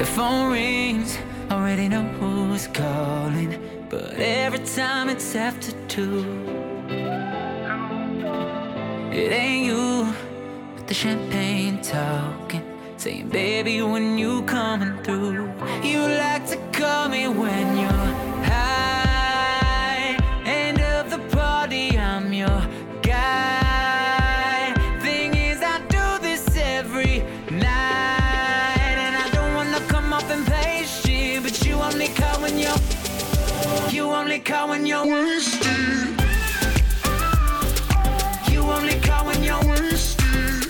The phone rings, already know who's calling, but every time it's after 2. It ain't you, but the champagne talking, saying, baby, when you coming through. You like to call me when you're high. End of the party, I'm your guy. Thing is, I do this every night, and I don't wanna come off impatient, but you only call when you're wasted. You only call when you're wasted.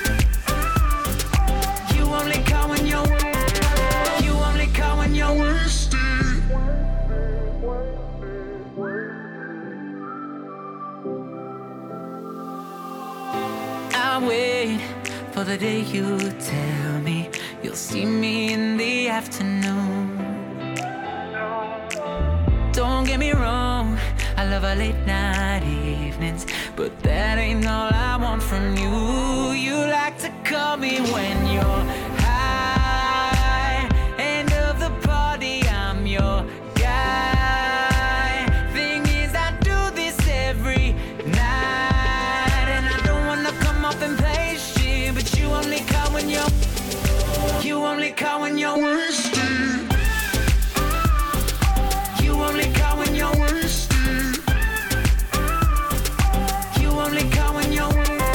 You only call when you're wasted. I wait for the day you tell me you'll see me in the afternoon. Don't get me wrong, I love our late night evenings, but that ain't all I want from you. You like to call me when you're high. End of the party, I'm your guy. Thing is, I do this every night, and I don't wanna come off impatient, but you only call when you're wasted. You only call when you're wasted. You only call when you're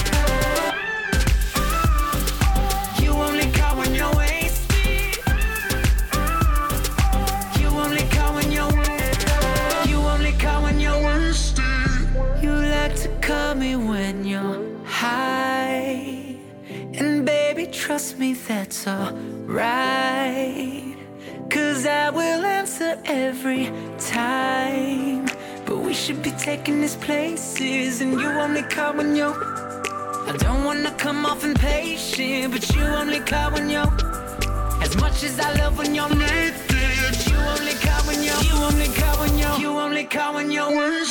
You only call when you're wasted. You only call when you're wasted. You like to call me when you're high, and baby, trust me, that's alright. 'Cause I will answer every time, but we should be taking these places, and you only call when you're I don't wanna come off impatient, but you only call when you're as much as I love when you're naked. You only call when you're